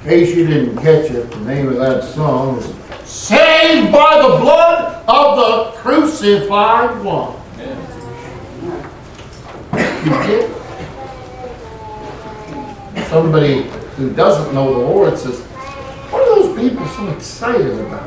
In case you didn't catch it, the name of that song is Saved by the Blood of the Crucified One. You get it? Somebody who doesn't know the Lord says, what are those people so excited about?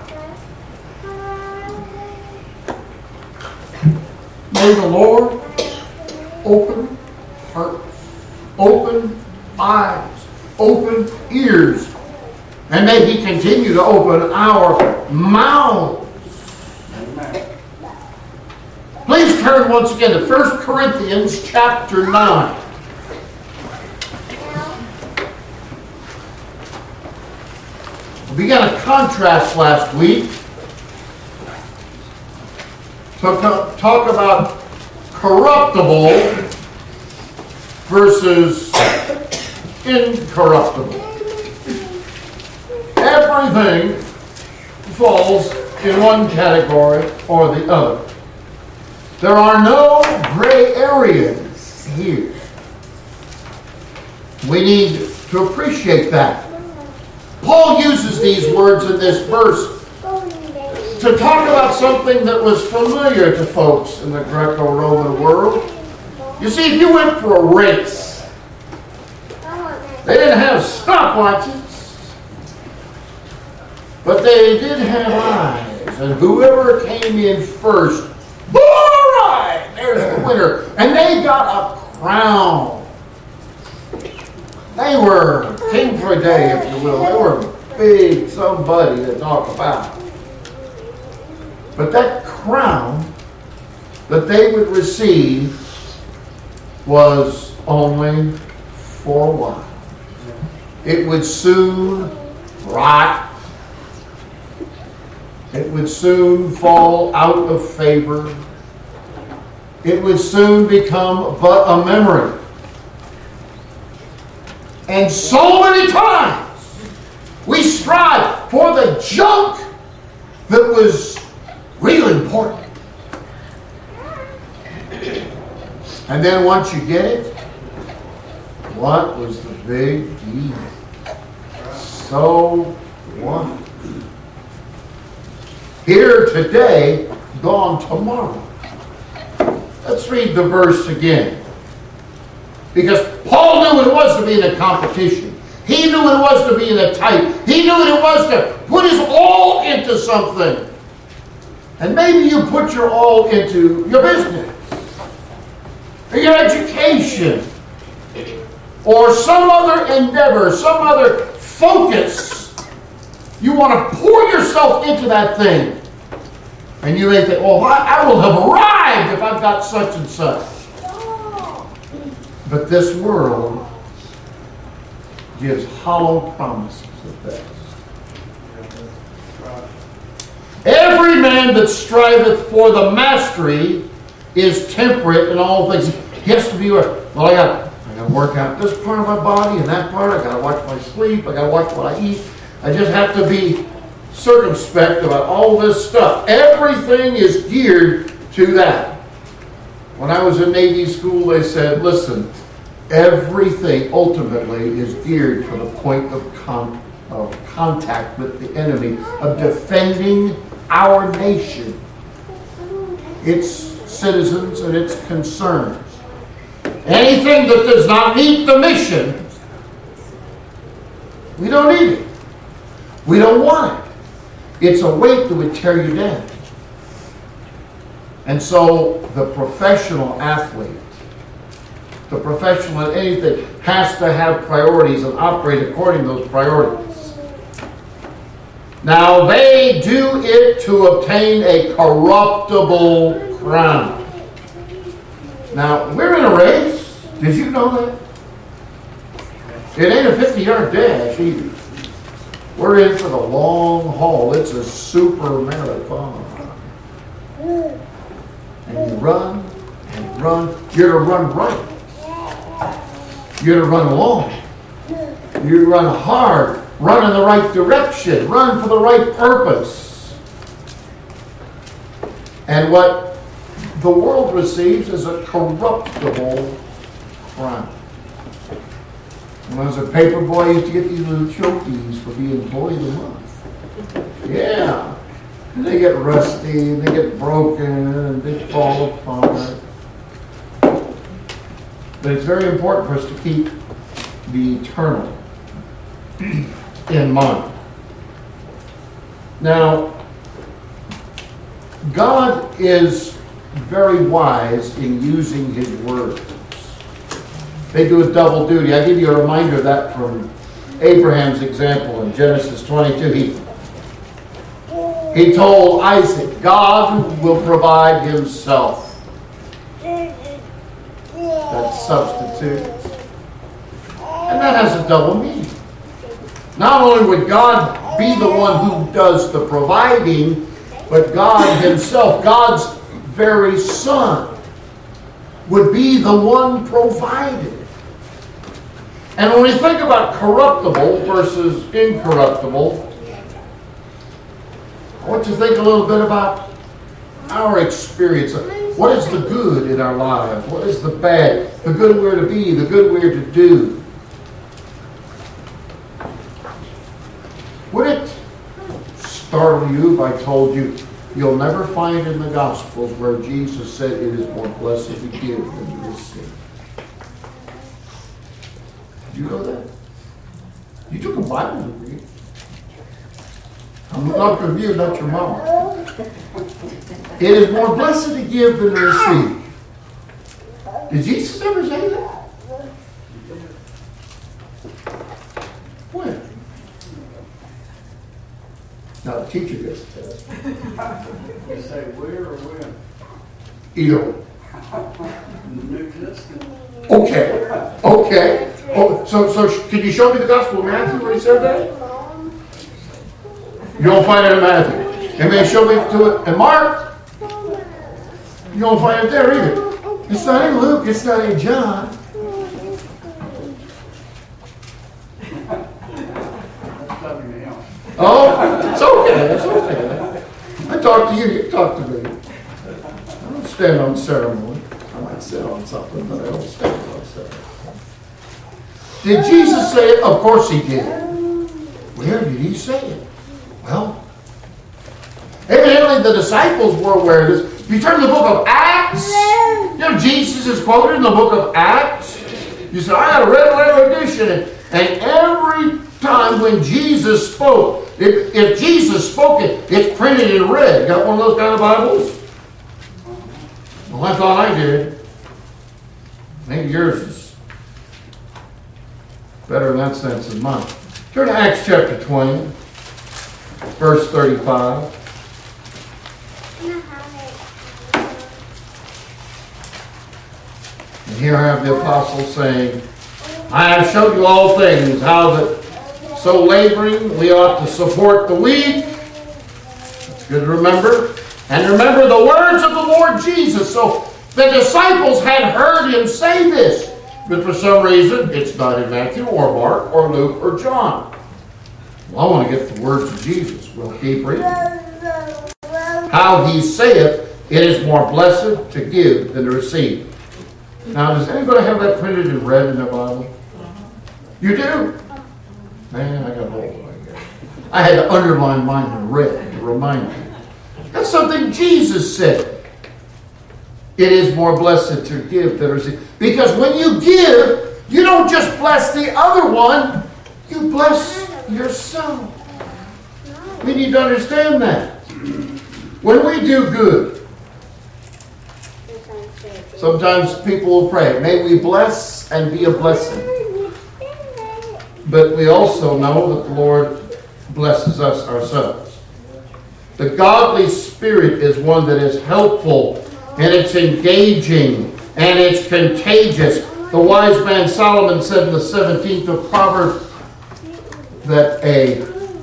May the Lord open hearts, open eyes, open ears, and may He continue to open our mouths. Please turn once again to 1 Corinthians chapter 9. We began a contrast last week to talk about corruptible versus incorruptible. Everything falls in one category or the other. There are no gray areas here. We need to appreciate that. Paul uses these words in this verse to talk about something that was familiar to folks in the Greco-Roman world. You see, if you went for a race, they didn't have stopwatches, but they did have eyes. And whoever came in first, all right, there's the winner. And they got a crown. They were king for a day, if you will. They were big somebody to talk about. But that crown that they would receive was only for a while. It would soon rot. It would soon fall out of favor. It would soon become but a memory. And so many times we strive for the junk that was real important. And then once you get it, what was the big deal? So what? Here today, gone tomorrow. Let's read the verse again. Because Paul knew what it was to be in a competition. He knew what it was to be in a tight. He knew what it was to put his all into something. And maybe you put your all into your business, or your education, or some other endeavor, some other focus. You want to pour yourself into that thing. And you may think, oh, I will have arrived if I've got such and such. But this world gives hollow promises at best. Every man that striveth for the mastery is temperate in all things. He has to be, well, I got to work out this part of my body and that part. I got to watch my sleep. I got to watch what I eat. I just have to be circumspect about all this stuff. Everything is geared to that. When I was in Navy school, they said, listen, everything ultimately is geared for the point of contact with the enemy, of defending our nation, its citizens and its concerns. Anything that does not meet the mission, we don't need it. We don't want it. It's a weight that would tear you down. And so the professional athlete, the professional at anything, has to have priorities and operate according to those priorities. Now, they do it to obtain a corruptible crown. Now, we're in a race. Did you know that? It ain't a 50-yard dash either. We're in for the long haul. It's a super marathon. And you run and run. You're to run right. You're to run long. You run hard. Run in the right direction. Run for the right purpose. And what the world receives is a corruptible crown. When I was a paper boy, I used to get these little trophies for being Boy of the Month. Yeah. And they get rusty, and they get broken, and they fall apart. But it's very important for us to keep the eternal in mind. Now, God is very wise in using His words. They do a double duty. I give you a reminder of that from Abraham's example in Genesis 22. He told Isaac, God will provide Himself. That substitutes. And that has a double meaning. Not only would God be the one who does the providing, but God Himself, God's very Son, would be the one provided. And when we think about corruptible versus incorruptible, I want you to think a little bit about our experience. What is the good in our lives? What is the bad? The good we're to be, the good we're to do. Would it startle you if I told you you'll never find in the Gospels where Jesus said it is more blessed to give than to receive? Did you know that? You took a Bible degree. I'm not you, not your mama. It is more blessed to give than to receive. Did Jesus ever say that? When? Now the teacher gets to tell us. You say where or when? Either. In the New Testament. Okay. Okay. Oh, so can you show me the Gospel of Matthew where he said that? You don't find it in Matthew. And they show me to it in Mark. You don't find it there either. It's not in Luke. It's not in John. Oh, it's okay. It's okay. I talk to you. You talk to me. I don't stand on ceremony. I might sit on something, but I don't stand on ceremony. Did Jesus say it? Of course He did. Where did He say it? Well, evidently the disciples were aware of this. If you turn to the book of Acts, you know Jesus is quoted in the book of Acts. You say, I got a red letter edition. And every time when Jesus spoke, if Jesus spoke it, it's printed in red. You got one of those kind of Bibles? Well, I thought I did. Maybe yours is better in that sense than mine. Turn to Acts chapter 20, verse 35. And here I have the apostle saying, I have showed you all things, how that so laboring we ought to support the weak. It's good to remember. And remember the words of the Lord Jesus. So the disciples had heard Him say this. But for some reason, it's not in Matthew or Mark or Luke or John. Well, I want to get the words of Jesus. We'll keep reading. How He saith, it is more blessed to give than to receive. Now, does anybody have that printed in red in their Bible? You do? Man, I got hold of it. I had to underline mine in red to remind you. That's something Jesus said. It is more blessed to give than to receive. Because when you give, you don't just bless the other one, you bless yourself. We need to understand that. When we do good, sometimes people will pray, may we bless and be a blessing. But we also know that the Lord blesses us ourselves. The godly spirit is one that is helpful, and it's engaging, and it's contagious. The wise man Solomon said in the 17th of Proverbs that a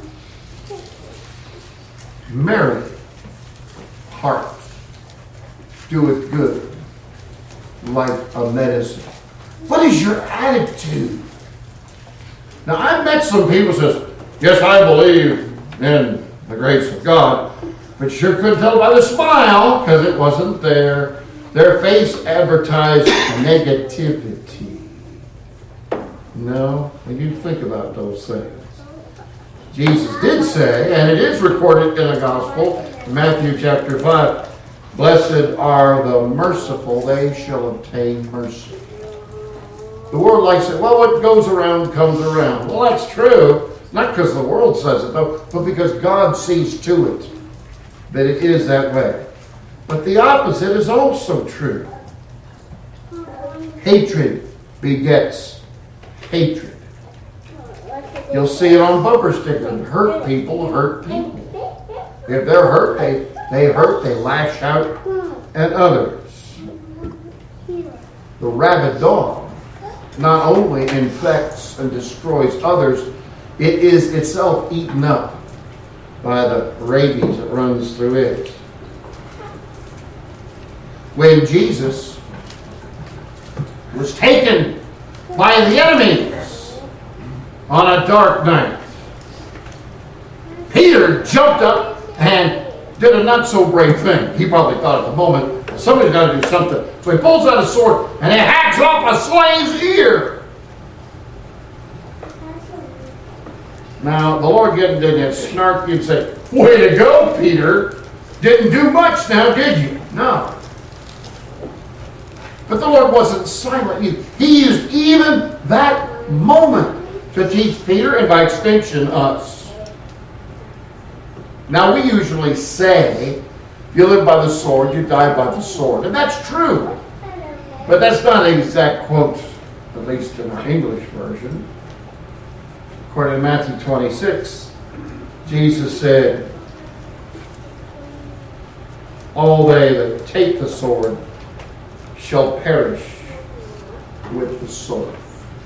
merry heart doeth good like a medicine. What is your attitude? Now, I've met some people who says, yes, I believe in the grace of God, but you sure couldn't tell by the smile because it wasn't there. Their face advertised negativity. No, we need to think about those things. Jesus did say, and it is recorded in the gospel, in Matthew chapter 5, blessed are the merciful, they shall obtain mercy. The world likes it, well, what goes around comes around. Well, that's true. Not because the world says it, though, but because God sees to it that it is that way. But the opposite is also true. Hatred begets hatred. You'll see it on bumper stickers. Hurt people hurt people. If they're hurt, they hurt, they lash out at others. The rabid dog not only infects and destroys others, it is itself eaten up by the rabies that runs through it. When Jesus was taken by the enemies on a dark night, Peter jumped up and did a not so brave thing. He probably thought at the moment, somebody's got to do something. So he pulls out a sword and he hacks off a slave's ear. Now, the Lord didn't get snarky and say, way to go, Peter. Didn't do much now, did you? No. But the Lord wasn't silent. He used even that moment to teach Peter and by extension us. Now, we usually say, you live by the sword, you die by the sword. And that's true. But that's not an exact quote, at least in our English version. According to Matthew 26, Jesus said, all they that take the sword shall perish with the sword.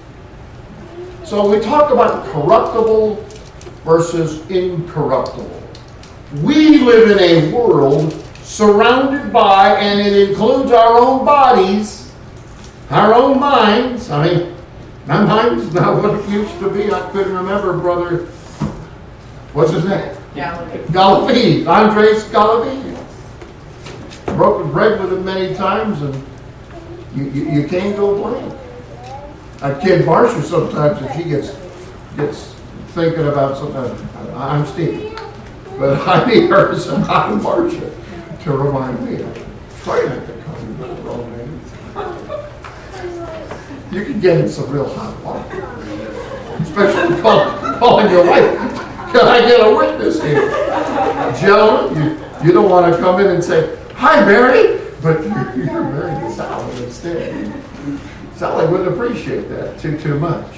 So we talk about corruptible versus incorruptible. We live in a world surrounded by, and it includes our own bodies, our own minds. I mean, my mind's not what it used to be. I couldn't remember, brother. What's his name? Galavini. Andres Galavini. Broken bread with him many times, and you can't go blank. I kid Marcia sometimes if she gets thinking about something. I'm Steve, but I need her to say I'm Marcia to remind me. I'm trying not to call you by the wrong name. You can get in some real hot water, especially calling your wife. Can I get a witness here, gentlemen? You don't want to come in and say, "Hi, Mary," but you're married to Sally instead. Sally wouldn't appreciate that too much.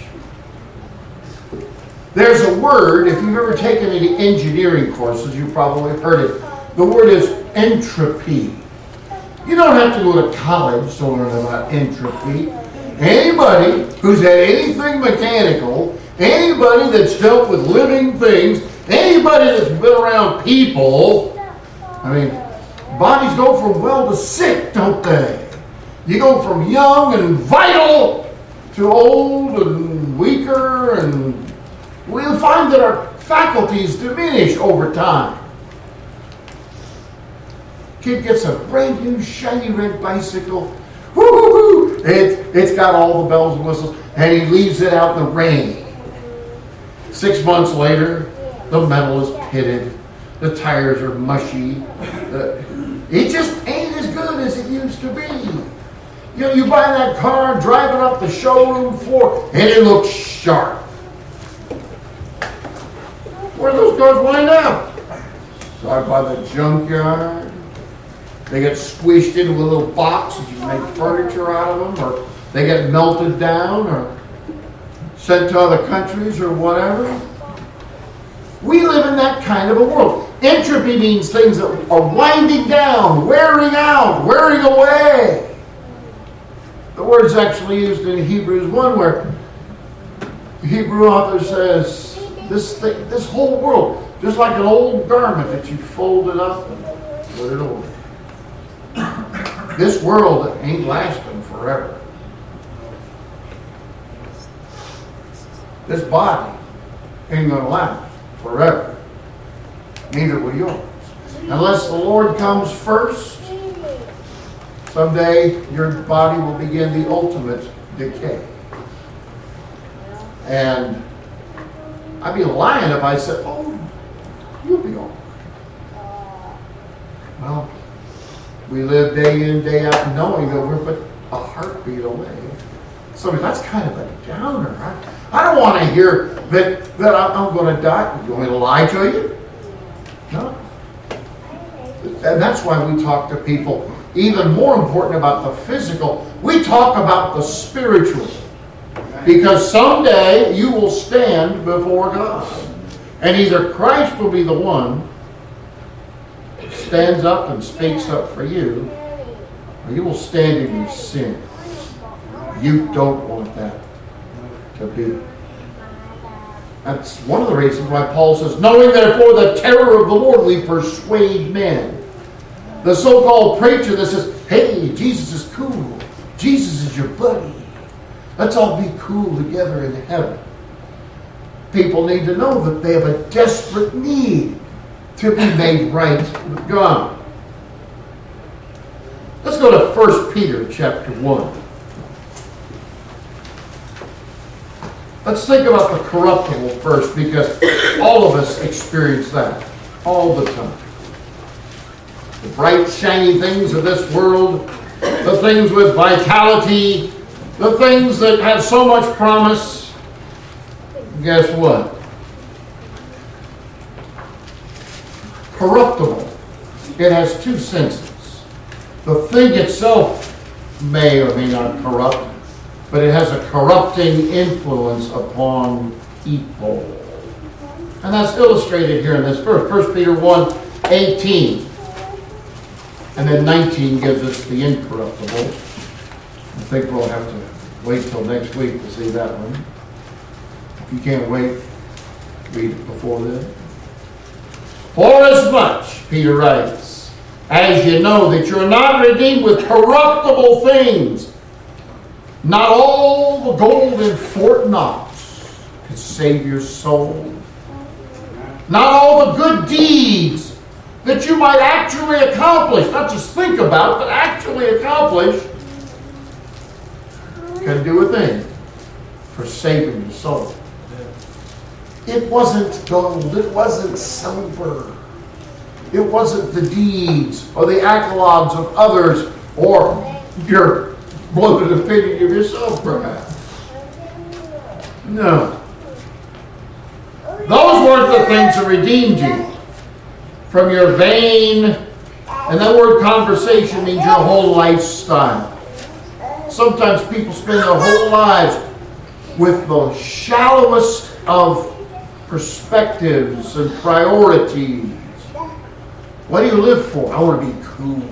There's a word, if you've ever taken any engineering courses, you've probably heard it. The word is entropy. You don't have to go to college to learn about entropy. Anybody who's had anything mechanical, anybody that's dealt with living things, anybody that's been around people, I mean, bodies go from well to sick, don't they? You go from young and vital to old and weaker, and we'll find that our faculties diminish over time. Kid gets a brand new shiny red bicycle. Woo-hoo-hoo! It's got all the bells and whistles, and he leaves it out in the rain. 6 months later, the metal is pitted, the tires are mushy. It just ain't as good as it used to be. You know, you buy that car, drive it up the showroom floor, and it looks sharp. Where do those cars wind up? Drive by the junkyard. They get squished into a little box and you make furniture out of them, or they get melted down or sent to other countries or whatever. We live in that kind of a world. Entropy means things that are winding down, wearing out, wearing away. The word's actually used in Hebrews 1 where the Hebrew author says, this whole world, just like an old garment that you folded up and put it over. This world ain't lasting forever. This body ain't going to last forever. Neither will yours. Unless the Lord comes first, someday your body will begin the ultimate decay. And I'd be lying if I said, oh, you'll be all right. Well, we live day in, day out knowing that we're but a heartbeat away. So that's kind of a downer. I don't want to hear that I'm going to die. You want me to lie to you? No. And that's why we talk to people, even more important about the physical, we talk about the spiritual. Because someday you will stand before God. And either Christ will be the one who stands up and speaks up for you, or you will stand in your sin. You don't want that to be. That's one of the reasons why Paul says, knowing therefore the terror of the Lord, we persuade men. The so-called preacher that says, hey, Jesus is cool. Jesus is your buddy. Let's all be cool together in heaven. People need to know that they have a desperate need to be made right with God. Let's go to 1 Peter chapter 1. Let's think about the corruptible first, because all of us experience that all the time. The bright, shiny things of this world, the things with vitality, the things that have so much promise. Guess what? Corruptible. It has two senses. The thing itself may or may not corrupt, but it has a corrupting influence upon people. And that's illustrated here in this verse. 1 Peter 1:18. And then 19 gives us the incorruptible. I think we'll have to wait till next week to see that one. If you can't wait, read it before then. For as much, Peter writes, as you know that you're not redeemed with corruptible things, not all the gold in Fort Knox can save your soul. Not all the good deeds that you might actually accomplish, not just think about, but actually accomplish, can do a thing for saving your soul. It wasn't gold, it wasn't silver, it wasn't the deeds or the accolades of others or your bloated opinion of yourself, perhaps. No. Those weren't the things that redeemed you from your vain, and that word conversation means your whole lifestyle. Sometimes people spend their whole lives with the shallowest of perspectives and priorities. What do you live for? I want to be cool.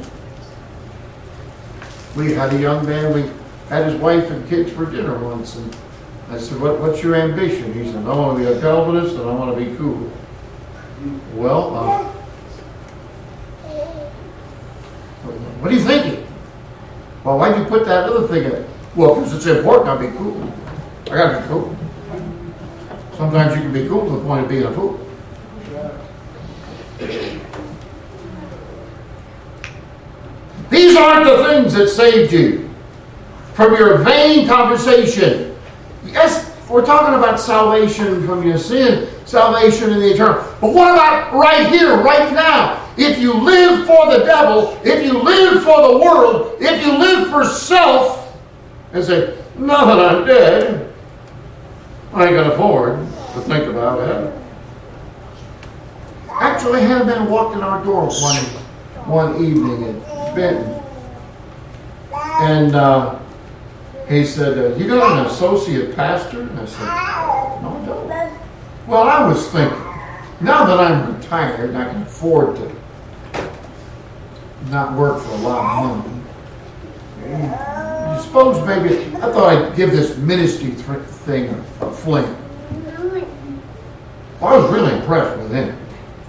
We had a young man, we had his wife and kids for dinner once, and I said, what's your ambition? He said, I want to be a Calvinist and I want to be cool. Well, what are you thinking? Well, why'd you put that other thing in it? Well, because it's important I'll be cool. I gotta be cool. Sometimes you can be cool to the point of being a fool. These aren't the things that saved you from your vain conversation. Yes, we're talking about salvation from your sin, salvation in the eternal. But what about right here, right now? If you live for the devil, if you live for the world, if you live for self, and say, now that I'm dead, I ain't going to afford to think about it. Actually, I had a man walk in our door one evening at Benton. And he said, you got an associate pastor? And I said, no, I don't. Well, I was thinking, now that I'm retired and I can afford to not work for a lot of money, I suppose maybe, I thought I'd give this ministry thing a fling. Well, I was really impressed with him.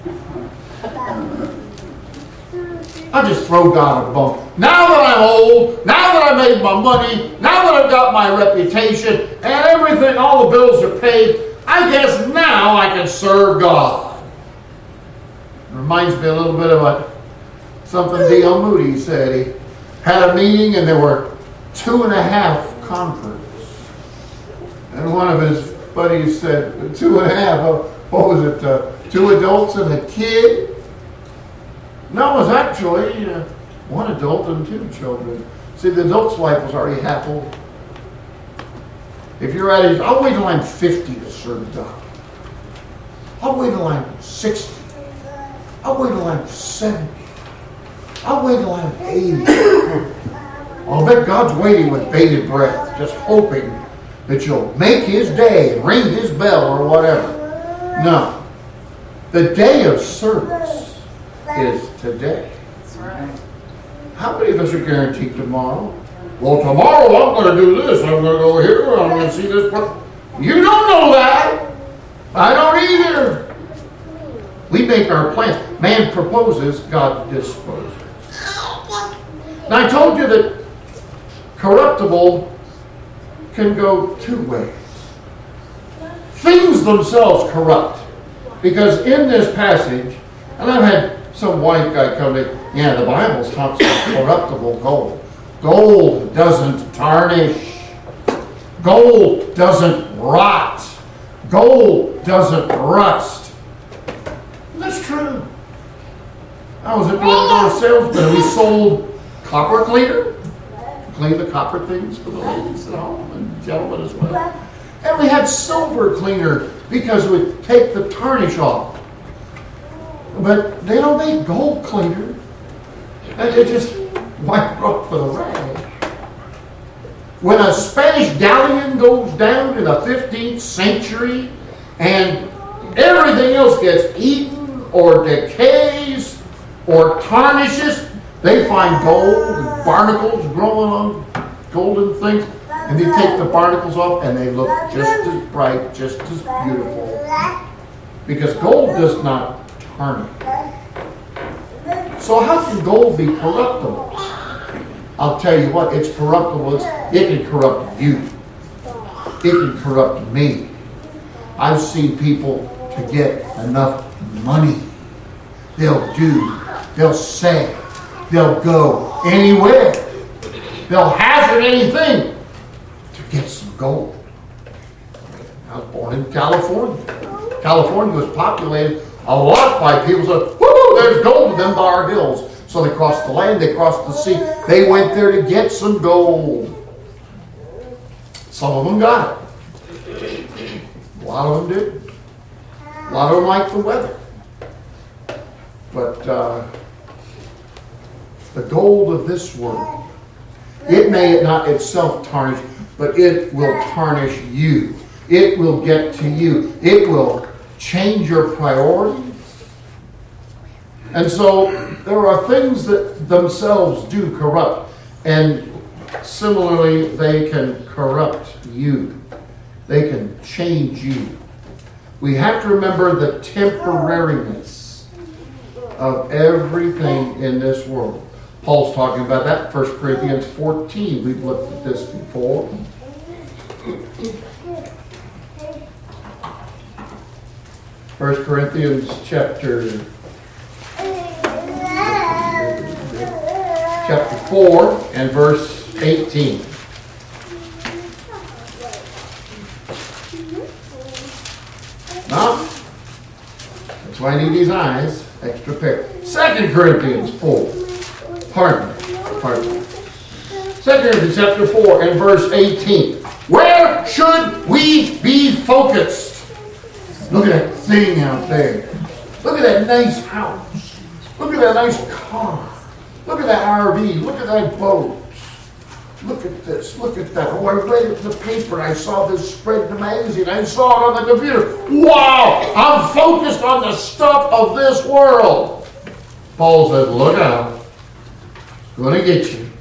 I just throw God a bone. Now that I'm old, now that I made my money, now that I've got my reputation, and everything, all the bills are paid, I guess now I can serve God. It reminds me a little bit of what something D.L. Moody said. He had a meeting and there were 2.5 converts. And one of his buddy said 2.5. What was it? 2 adults and a kid? No, it was actually 1 adult and 2 children. See, the adult's life was already half over. If you're at it, I'll wait till I'm 50 to serve God. I'll wait till I'm 60. I'll wait till I'm 70. I'll wait till I'm 80. I'll bet God's waiting with bated breath, just hoping that you'll make His day and ring His bell or whatever. No. The day of service is today. That's right. How many of us are guaranteed tomorrow? Well, tomorrow I'm going to do this. I'm going to go here. I'm going to see this. You don't know that. I don't either. We make our plans. Man proposes, God disposes. Now, I told you that corruptible can go 2 ways. Things themselves corrupt. Because in this passage, and I've had some white guy come to, the Bible talks about corruptible gold. Gold doesn't tarnish. Gold doesn't rot. Gold doesn't rust. That's true. I was a door-to-door salesman and we sold copper cleaner. Clean the copper things for the ladies at home and gentlemen as well. And we had silver cleaner because it would take the tarnish off. But they don't make gold cleaner. And they just wipe it off with a rag. When a Spanish galleon goes down in the 15th century and everything else gets eaten or decays or tarnishes, they find gold and barnacles growing on golden things, and they take the barnacles off and they look just as bright, just as beautiful. Because gold does not tarnish. So how can gold be corruptible? I'll tell you what, it's corruptible. It can corrupt you. It can corrupt me. I've seen people to get enough money. They'll do, they'll say, they'll go anywhere. They'll hazard anything to get some gold. I was born in California. California was populated a lot by people who said, whoo, there's gold in them Bar Hills. So they crossed the land, they crossed the sea. They went there to get some gold. Some of them got it. A lot of them did. A lot of them liked the weather. But the gold of this world, it may not itself tarnish, but it will tarnish you. It will get to you. It will change your priorities. And so there are things that themselves do corrupt. And similarly, they can corrupt you. They can change you. We have to remember the temporariness of everything in this world. Paul's talking about that in 1 Corinthians 14. We've looked at this before. 1 Corinthians chapter 4 and verse 18. Now, that's why I need these eyes, extra pair. 2 Corinthians 4. Pardon me. 2 Corinthians chapter 4 and verse 18. Where should we be focused? Look at that thing out there. Look at that nice house. Look at that nice car. Look at that RV. Look at that boat. Look at this. Look at that. Oh, I read it in the paper. I saw this spread in the magazine. I saw it on the computer. Wow! I'm focused on the stuff of this world. Paul says, look out. It's going to get you.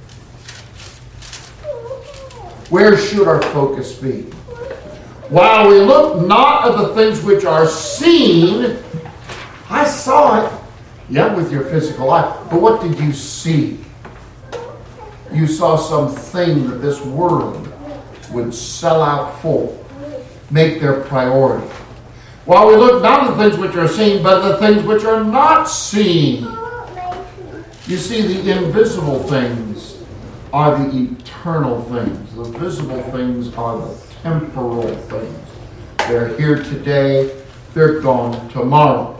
Where should our focus be? While we look not at the things which are seen, I saw it. Yeah, with your physical eye. But what did you see? You saw something that this world would sell out for, make their priority. While we look not at the things which are seen, but the things which are not seen. You see, the invisible things are the eternal things. The visible things are the temporal things. They're here today. They're gone tomorrow.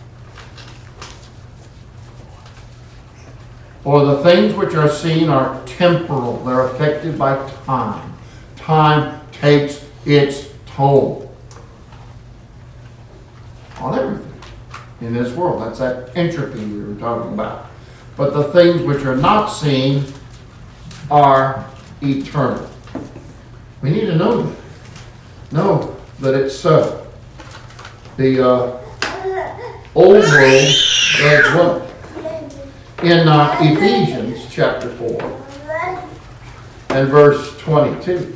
For the things which are seen are temporal. They're affected by time. Time takes its toll on everything in this world. That's that entropy we were talking about. But the things which are not seen are eternal. We need to know that. Know that it's so. The old world does what? In Ephesians chapter 4 and verse 22.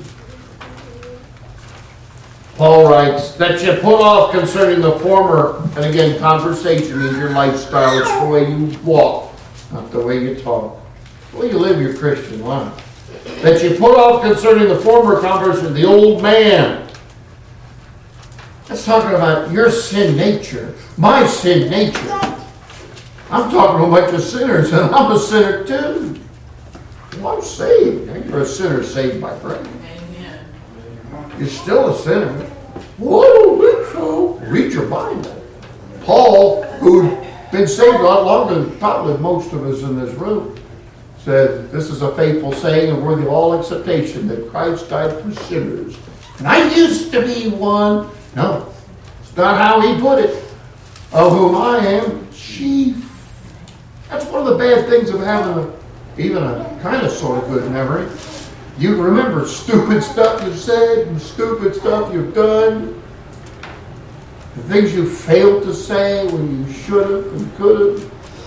Paul writes, that you put off concerning the former, and again, conversation means your lifestyle. It's the way you walk, not the way you talk. The way you live your Christian life. That you put off concerning the former conversation, the old man. That's talking about your sin nature, my sin nature. I'm talking to a bunch of sinners, and I'm a sinner too. Well, I'm saved. You're a sinner saved by grace. Amen. You're still a sinner. Well, I don't think so. Read your Bible. Paul, who'd been saved a lot longer than probably most of us in this room, said, this is a faithful saying and worthy of all acceptation, that Christ died for sinners. And I used to be one. No, it's not how he put it. Of whom I am chief. That's one of the bad things of having even a kind of sort of good memory. You remember stupid stuff you've said and stupid stuff you've done. The things you failed to say when you should have and could have.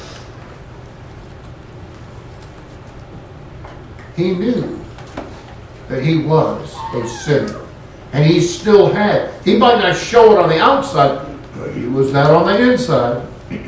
He knew that he was a sinner. And he still had. He might not show it on the outside, but he was that on the inside.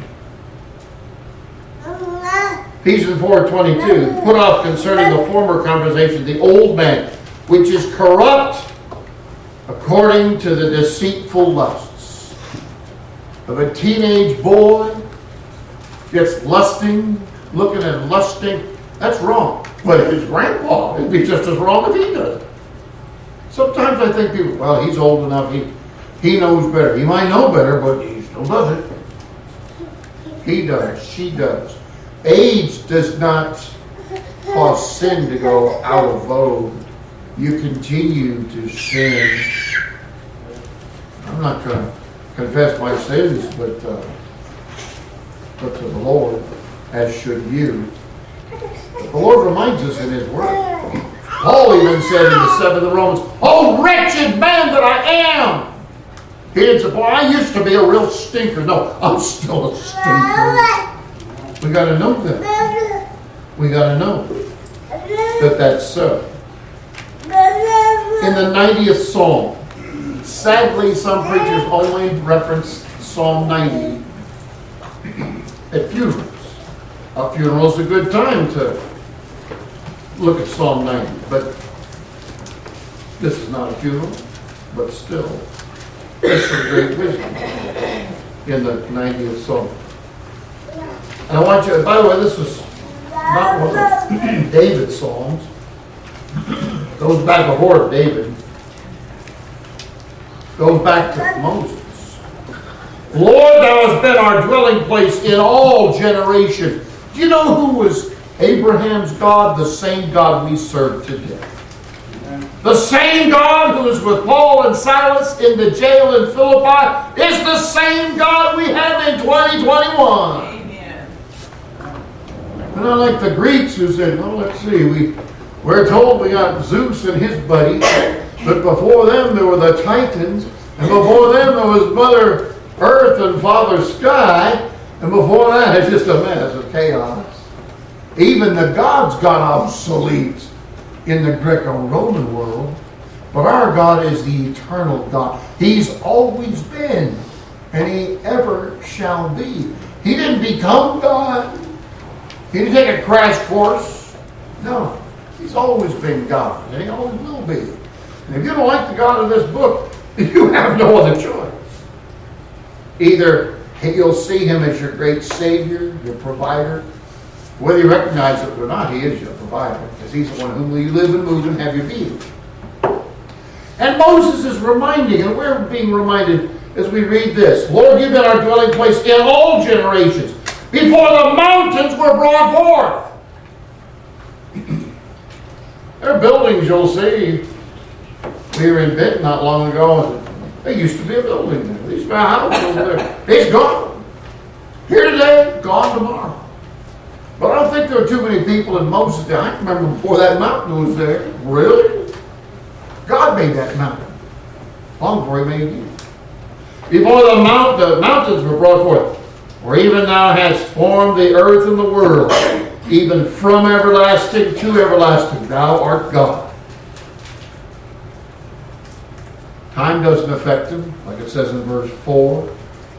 Ephesians 4:22, put off concerning the former conversation the old man, which is corrupt according to the deceitful lusts of a teenage boy. Gets lusting, looking at lusting. That's wrong. But his grandpa, it'd be just as wrong if he does it. Sometimes I think people, well, he's old enough, he knows better. He might know better, but he still does it. He does, she does. Age does not cause sin to go out of vogue. You continue to sin. I'm not going to confess my sins, but to the Lord, as should you. The Lord reminds us in His Word. Paul even said in the 7th of Romans, oh, wretched man that I am! He didn't say, boy, I used to be a real stinker. No, I'm still a stinker. We got to know that. We got to know that that's so. In the 90th Psalm, sadly, some preachers only reference Psalm 90 at funerals. A funeral is a good time to look at Psalm 90, but this is not a funeral, but still, there's some great wisdom in the 90th Psalm. And I want you, by the way, this is not one of David's Psalms. Goes back before David. Goes back to Moses. Lord, thou hast been our dwelling place in all generations. Do you know who was Abraham's God? The same God we serve today. The same God who was with Paul and Silas in the jail in Philippi is the same God we have in 2021. Amen. And I like the Greeks who said, well, let's see, we're told we got Zeus and his buddies, but before them there were the Titans, and before them there was Mother Earth and Father Sky, and before that it's just a mess of chaos. Even the gods got obsolete in the Greco-Roman world, but our God is the eternal God. He's always been, and He ever shall be. He didn't become God. He didn't take a crash course. No, He's always been God, and He always will be. And if you don't like the God of this book, you have no other choice. Either you'll see Him as your great Savior, your provider. Whether you recognize it or not, He is your provider, because He's the one whom you live and move and have your being. And Moses is reminding, and we're being reminded as we read this, Lord, you've been our dwelling place in all generations, before the mountains were brought forth. There are buildings you'll see. We were in Benton not long ago, and there used to be a building there. There used to be a house over there. It's gone. Here today, gone tomorrow. But I don't think there were too many people in Moses' day. I can remember before that mountain was there. Really? God made that mountain. Long before he made you. Before the mountains were brought forth, or even thou hast formed the earth and the world, even from everlasting to everlasting, thou art God. Time doesn't affect him, like it says in verse 4.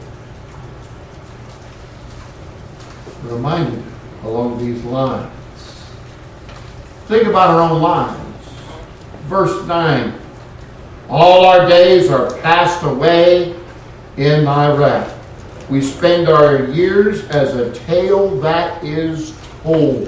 We're reminded along these lines. Think about our own lives. Verse 9. All our days are passed away in thy wrath. We spend our years as a tale that is told.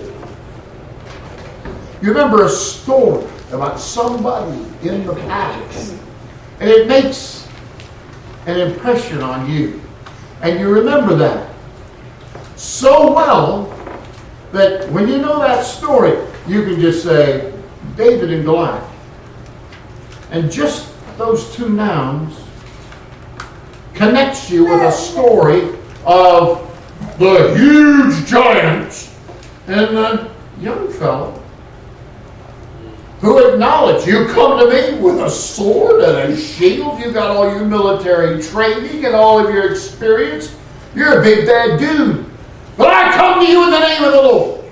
You remember a story about somebody in the past, and it makes an impression on you. And you remember that so well that when you know that story, you can just say, David and Goliath. And just those two nouns connects you with a story of the huge giants and the young fellow who acknowledge, you come to me with a sword and a shield, you got all your military training and all of your experience, you're a big bad dude. But I come to you in the name of the Lord.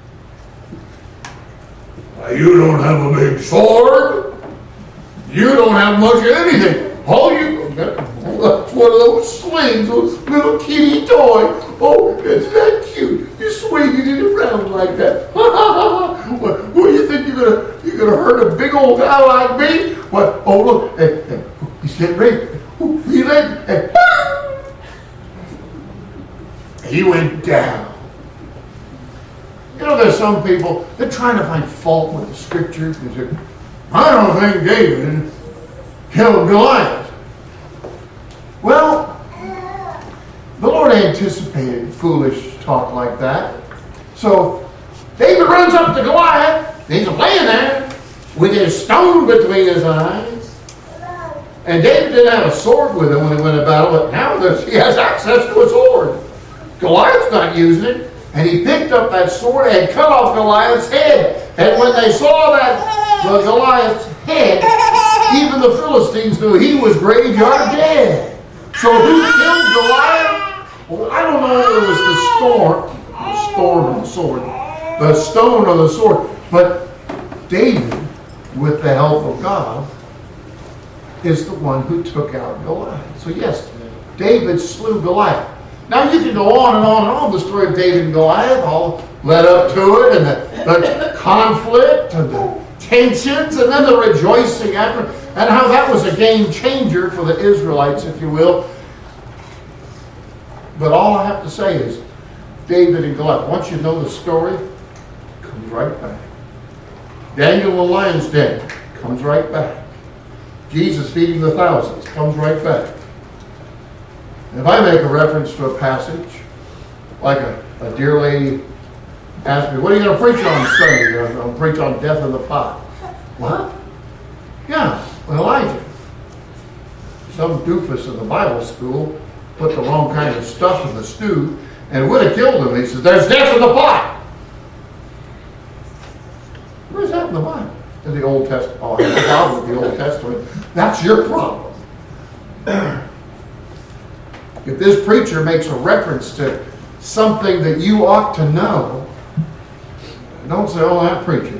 Now, you don't have a big sword. You don't have much of anything. All you, that's one of those slings, those little kitty toy. Oh, it's that cute. You're swinging it around like that. What do you think you're gonna hurt a big old guy like me? What? Oh look, he's getting ready. He let, he went down. You know, there's some people, they're trying to find fault with the scriptures. They say, I don't think David killed Goliath. Well, the Lord anticipated foolish talk like that. So David runs up to Goliath. He's laying there with his stone between his eyes. And David didn't have a sword with him when he went to battle, but now he has access to a sword. Goliath's not using it. And he picked up that sword and cut off Goliath's head. And when they saw that Goliath's head, even the Philistines knew he was graveyard dead. So who killed Goliath? Well, I don't know if it was the storm of the sword, the stone or the sword. But David, with the help of God, is the one who took out Goliath. So yes, David slew Goliath. Now you can go on and on and on the story of David and Goliath, all led up to it, and the conflict and the tensions, and then the rejoicing after, and how that was a game changer for the Israelites, if you will. But all I have to say is, David and Goliath, once you know the story, it comes right back. Daniel in the lion's den comes right back. Jesus feeding the thousands comes right back. If I make a reference to a passage, like a dear lady asked me, what are you going to preach on Sunday? I'm going to preach on death in the pot. What? Yeah, Elijah. Some doofus in the Bible school put the wrong kind of stuff in the stew and would have killed him. He says, there's death in the pot. Where's that in the Bible? In the Old Testament. Oh, I have a problem with the Old Testament. That's your problem. If this preacher makes a reference to something that you ought to know, don't say, oh, that preacher,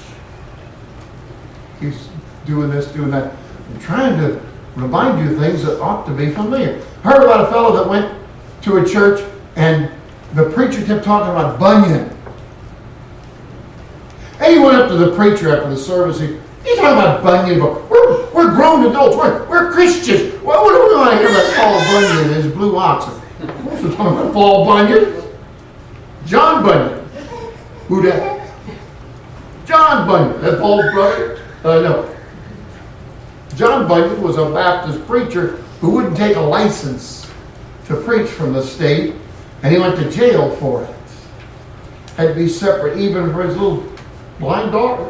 he's doing this, doing that. I'm trying to remind you of things that ought to be familiar. I heard about a fellow that went to a church and the preacher kept talking about Bunyan. And he went up to the preacher after the service. He's talking about Bunyan. We're grown adults. We're Christians. What do we want to hear about Paul Bunyan and his blue ox? What's he talking about? Paul Bunyan? John Bunyan. Who that? John Bunyan. That's Paul's brother? No. John Bunyan was a Baptist preacher who wouldn't take a license to preach from the state, and he went to jail for it. Had to be separate even for his little blind daughter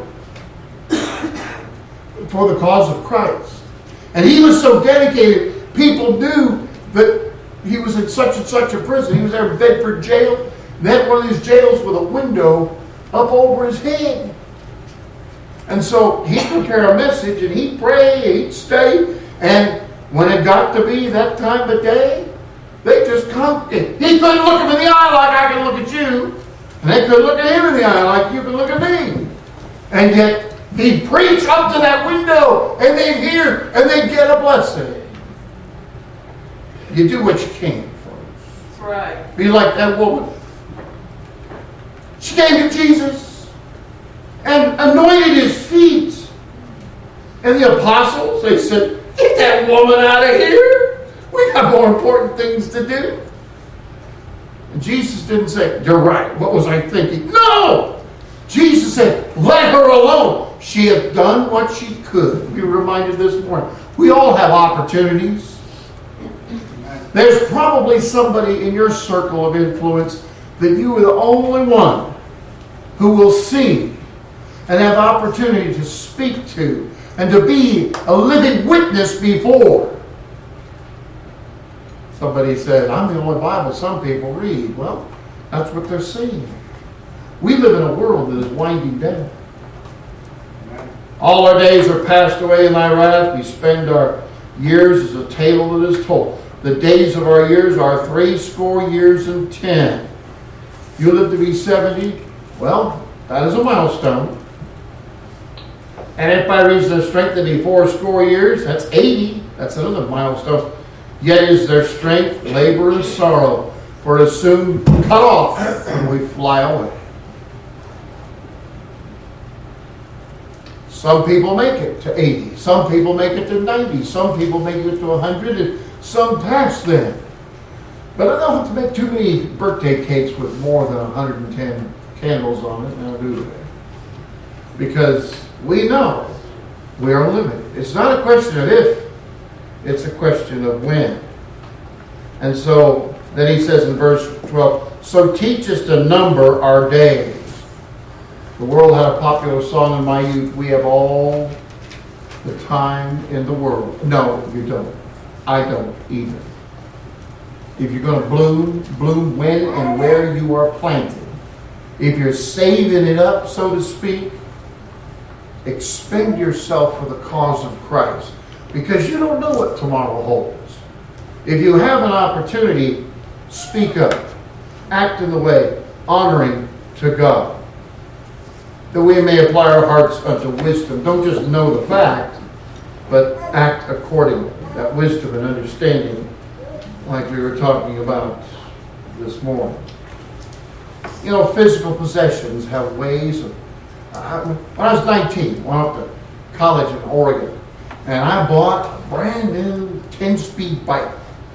for the cause of Christ. And he was so dedicated, people knew that he was in such and such a prison. He was there in Bedford jail. They had one of these jails with a window up over his head. And so he'd prepare a message and he'd pray, he'd stay. And when it got to be that time of day, they just come. He couldn't look him in the eye like I can look at you. And they couldn't look at him in the eye like you can look at me. And yet he'd preach up to that window and they'd hear and they'd get a blessing. You do what you can, folks. That's right. Be like that woman. She came to Jesus and anointed his feet. And the apostles, they said, get that woman out of here. We got more important things to do. And Jesus didn't say, you're right. What was I thinking? No! Jesus said, let her alone. She hath done what she could. We were reminded this morning. We all have opportunities. There's probably somebody in your circle of influence that you are the only one who will see and have opportunity to speak to and to be a living witness before. Somebody said, I'm the only Bible some people read. Well, that's what they're seeing. We live in a world that is winding down. All our days are passed away in thy wrath. We spend our years as a tale that is told. The days of our years are 80 years and 10. You live to be 70. Well, that is a milestone. And if by reason of strength there be 80 years, that's 80. That's another milestone. Yet is their strength, labor, and sorrow, for it is soon cut off when we fly away. Some people make it to 80. Some people make it to 90. Some people make it to 100. And some pass them. But I don't have to make too many birthday cakes with more than 110 candles on it, now do they? Because we know we are limited. It's not a question of if, it's a question of when. And so then he says in verse 12, so teach us to number our days. The world had a popular song in my youth, we have all the time in the world. No, you don't. I don't either. If you're going to bloom, bloom when and where you are planted. If you're saving it up, so to speak, expend yourself for the cause of Christ. Because you don't know what tomorrow holds. If you have an opportunity, speak up. Act in the way honoring to God. That we may apply our hearts unto wisdom. Don't just know the fact, but act accordingly. That wisdom and understanding, like we were talking about this morning. You know, physical possessions have ways of... when I was 19, went off to college in Oregon, and I bought a brand new 10-speed bike.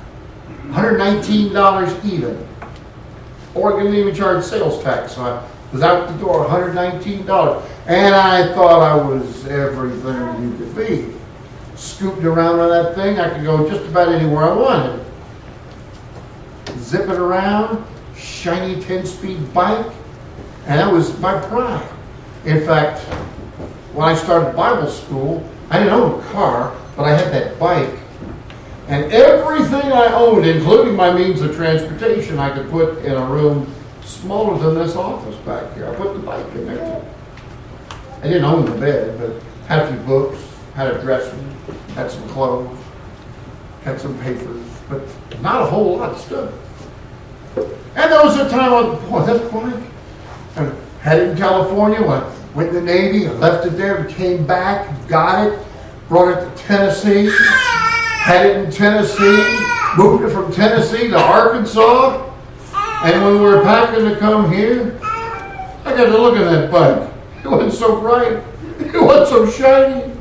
$119 even. Oregon didn't even charge sales tax, so I was out the door, $119. And I thought I was everything you could be. Scooped around on that thing, I could go just about anywhere I wanted. Zip it around, shiny 10-speed bike, and that was my pride. In fact, when I started Bible school, I didn't own a car, but I had that bike. And everything I owned, including my means of transportation, I could put in a room smaller than this office back here. I put the bike in there too. I didn't own the bed, but had a few books, had a dresser, had some clothes, had some papers, but not a whole lot of stuff. And there was a time I thought, boy, that's bike. I had it in California, went in the Navy, I left it there, and came back, got it, brought it to Tennessee, had it in Tennessee, moved it from Tennessee to Arkansas, and when we were packing to come here, I got to look at that bike. It wasn't so bright. It wasn't so shiny.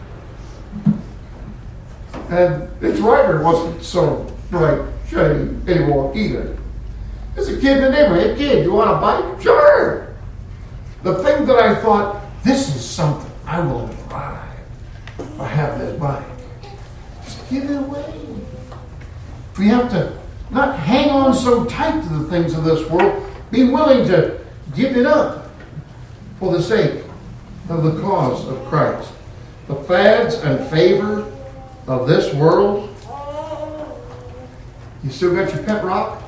And its rider wasn't so bright, shiny anymore either. There's a kid in the neighborhood. Hey kid, you want a bike? Sure. The thing that I thought, this is something I will drive. I have this bike. Just give it away. We have to not hang on so tight to the things of this world. Be willing to give it up for the sake of the cause of Christ. The fads and favor of this world. You still got your pet rock?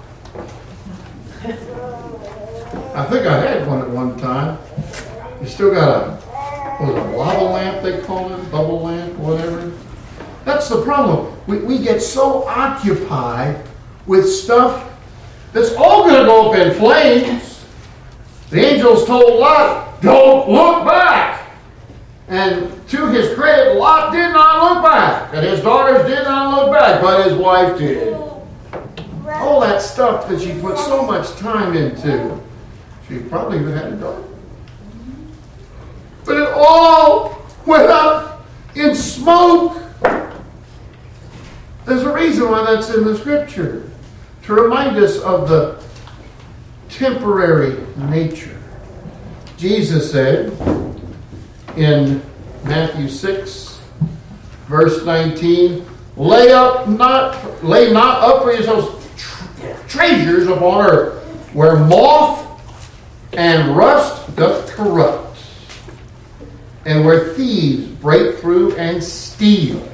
I think I had one at one time. You still got a lava lamp, they call it, bubble lamp, whatever. That's the problem. We get so occupied with stuff that's all going to go up in flames. The angels told Lot, don't look back. And to his credit, Lot did not look back. And his daughters did not look back, but his wife did. All that stuff that she put so much time into, she probably even had a daughter. But it all went up in smoke. There's a reason why that's in the scripture. To remind us of the temporary nature. Jesus said in Matthew 6, verse 19, lay not up for yourselves treasures upon earth, where moth and rust doth corrupt, and where thieves break through and steal.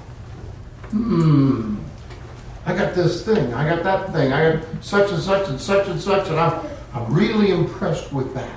I got this thing, I got that thing, I got such and such and such and such, and I'm really impressed with that.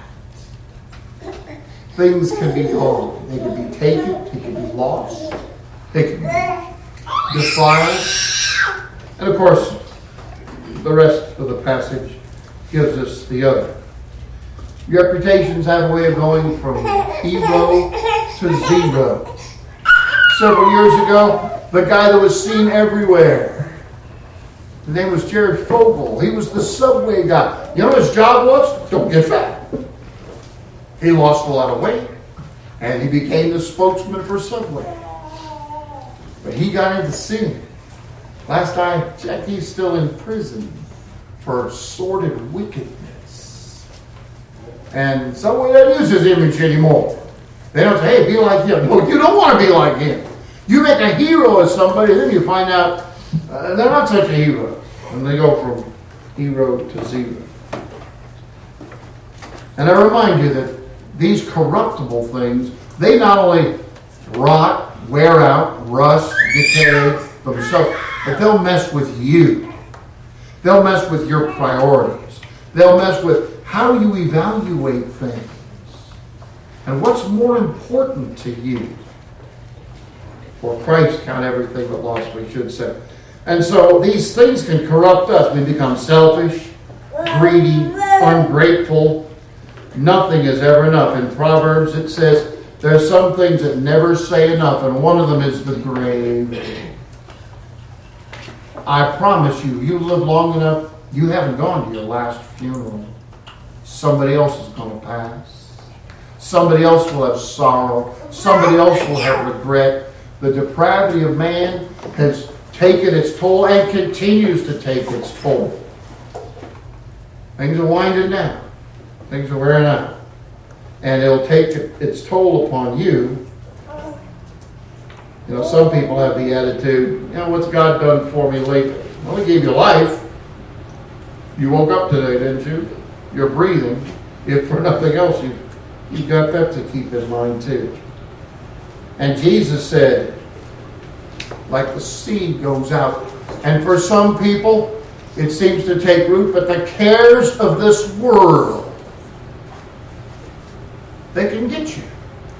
Things can be gone. They can be taken, they can be lost, they can be defiled. And of course, the rest of the passage gives us the other. Reputations have a way of going from hero to zero. Several years ago, the guy that was seen everywhere, his name was Jared Fogle. He was the subway guy. You know what his job was? Don't get fat. He lost a lot of weight, and he became the spokesman for Subway. But he got into sin. Last I checked, he's still in prison for sordid wickedness. And Subway doesn't use his image anymore. They don't say, hey, be like him. No, you don't want to be like him. You make a hero of somebody, then you find out they're not such a hero. And they go from hero to zero. And I remind you that these corruptible things, they not only rot, wear out, rust, decay themselves, but they'll mess with you. They'll mess with your priorities. They'll mess with how you evaluate things. And what's more important to you. For Christ count everything but loss, we should say. And so these things can corrupt us. We become selfish, greedy, ungrateful. Nothing is ever enough. In Proverbs it says there are some things that never say enough, and one of them is the grave. I promise you, you live long enough, you haven't gone to your last funeral. Somebody else is going to pass. Somebody else will have sorrow. Somebody else will have regret. The depravity of man has taken its toll and continues to take its toll. Things are winding down. Things are wearing out. And it'll take its toll upon you. You know, some people have the attitude, you know, what's God done for me lately? Well, He gave you life. You woke up today, didn't you? You're breathing. If for nothing else, you've got that to keep in mind too. And Jesus said, like the seed goes out. And for some people, it seems to take root, but the cares of this world, they can get you.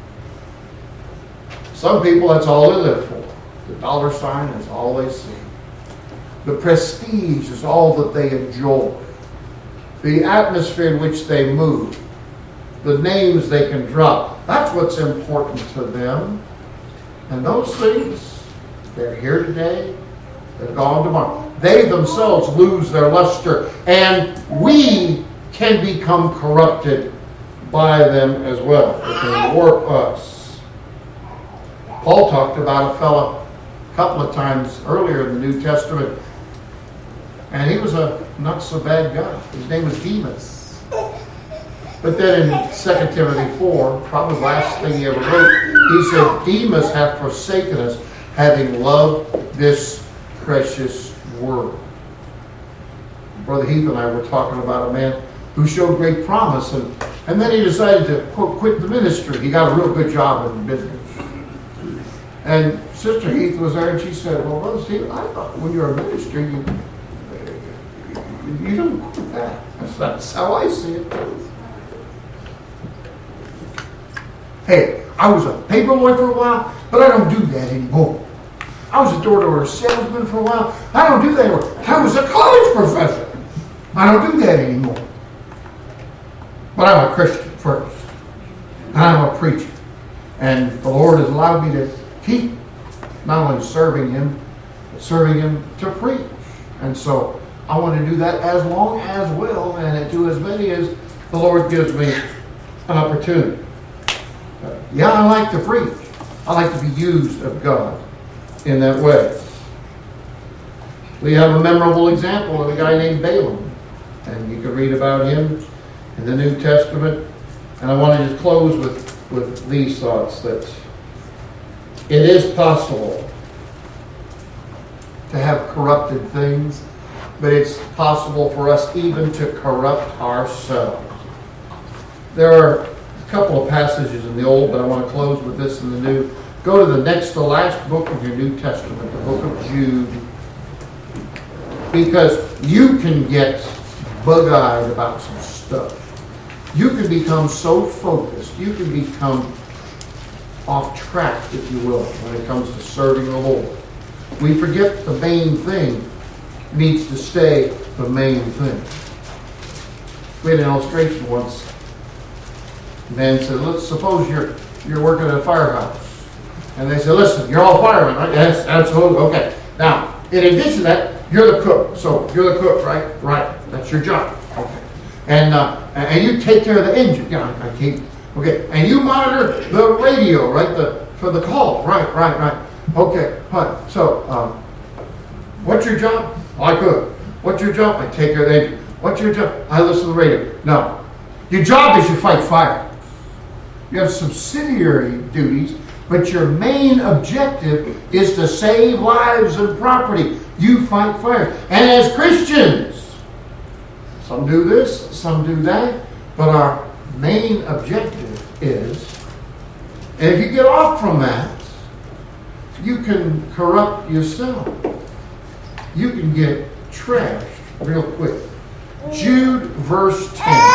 Some people, that's all they live for. The dollar sign is all they see. The prestige is all that they enjoy. The atmosphere in which they move. The names they can drop. That's what's important to them. And those things, they're here today, they're gone tomorrow. They themselves lose their luster. And we can become corrupted by them as well. It can warp us. Paul talked about a fellow a couple of times earlier in the New Testament, and he was a not so bad guy. His name was Demas. But then in 2 Timothy 4, probably the last thing he ever wrote, he said, Demas hath forsaken us, having loved this precious world. Brother Heath and I were talking about a man who showed great promise, and then he decided to, quote, quit the ministry. He got a real good job in business. And Sister Heath was there, and she said, well, Brother Steve, I thought when you're a minister, you don't quit that. That's how I see it. Hey, I was a paper boy for a while, but I don't do that anymore. I was a door-to-door salesman for a while. I don't do that anymore. I was a college professor. I don't do that anymore. But I'm a Christian first. And I'm a preacher. And the Lord has allowed me to keep not only serving Him, but serving Him to preach. And so I want to do that as long as will, and do as many as the Lord gives me an opportunity. Yeah, I like to preach. I like to be used of God in that way. We have a memorable example of a guy named Balaam. And you can read about him in the New Testament. And I want to just close with these thoughts, that it is possible to have corrupted things, but it's possible for us even to corrupt ourselves. There are a couple of passages in the Old, but I want to close with this in the New. Go to the next to last book of your New Testament, the book of Jude. Because you can get bug-eyed about some stuff. You can become so focused. You can become off track, if you will, when it comes to serving the Lord. We forget the main thing needs to stay the main thing. We had an illustration once. The man said, let's suppose you're working at a firehouse. And they said, listen, you're all firemen, right? Yes, absolutely. Okay. Now, in addition to that, you're the cook. So you're the cook, right? Right. That's your job. Okay. And you take care of the engine. Yeah, I keep. Okay. And you monitor the radio, right? For the call. Right. Okay. Fine. So, what's your job? I cook. What's your job? I take care of the engine. What's your job? I listen to the radio. No. Your job is you fight fire. You have subsidiary duties, but your main objective is to save lives and property. You fight fires. And as Christians, some do this, some do that, but our main objective is, and if you get off from that, you can corrupt yourself. You can get trashed real quick. Jude verse 10.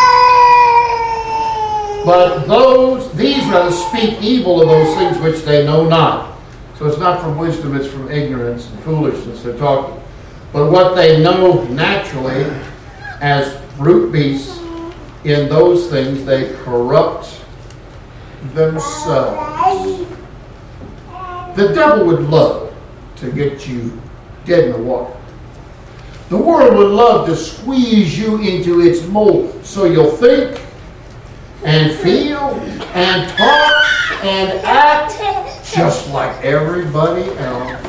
But these rather speak evil of those things which they know not. So it's not from wisdom, it's from ignorance and foolishness they're talking. But what they know naturally as brute beasts, in those things they corrupt themselves. The devil would love to get you dead in the water. The world would love to squeeze you into its mold so you'll think and feel and talk and act just like everybody else.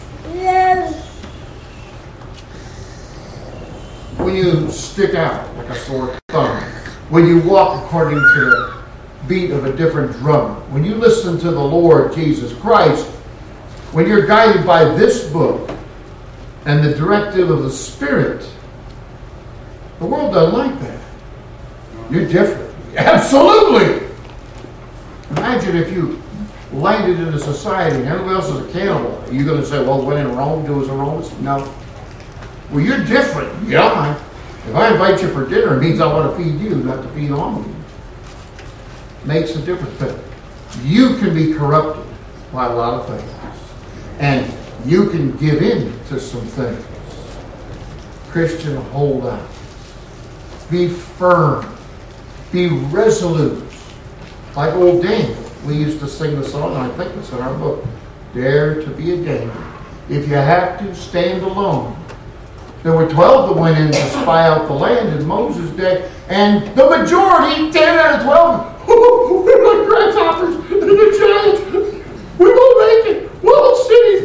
When you stick out like a sore thumb, when you walk according to the beat of a different drummer, when you listen to the Lord Jesus Christ, when you're guided by this book and the directive of the Spirit, the world doesn't like that. You're different. Absolutely! Imagine if you landed in a society and everybody else is a cannibal. Are you going to say, well, when in Rome, do as the Romans? No. Well, you're different. Yeah. If I invite you for dinner, it means I want to feed you, not to feed on you. Makes a difference. But you can be corrupted by a lot of things. And you can give in to some things. Christian, hold out. Be firm. Be resolute. Like old Daniel. We used to sing the song, and I think it's in our book. Dare to be a Daniel. If you have to, stand alone. There were 12 that went in to spy out the land in Moses' day, and the majority, 10 out of 12, they're like grasshoppers, and they're giants. We will make it. Walled cities.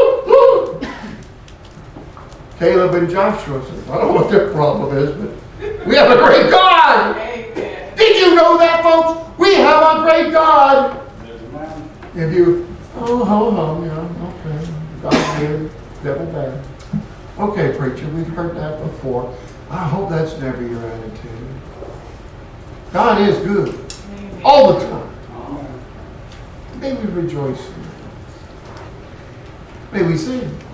Caleb and Joshua said, I don't know what their problem is, but we have a great God. Did you you know that, folks? We have a great God. Amen. If you, okay, God good, devil bad. Okay, preacher, we've heard that before. I hope that's never your attitude. God is good all the time. Amen. May we rejoice in it. May we sing.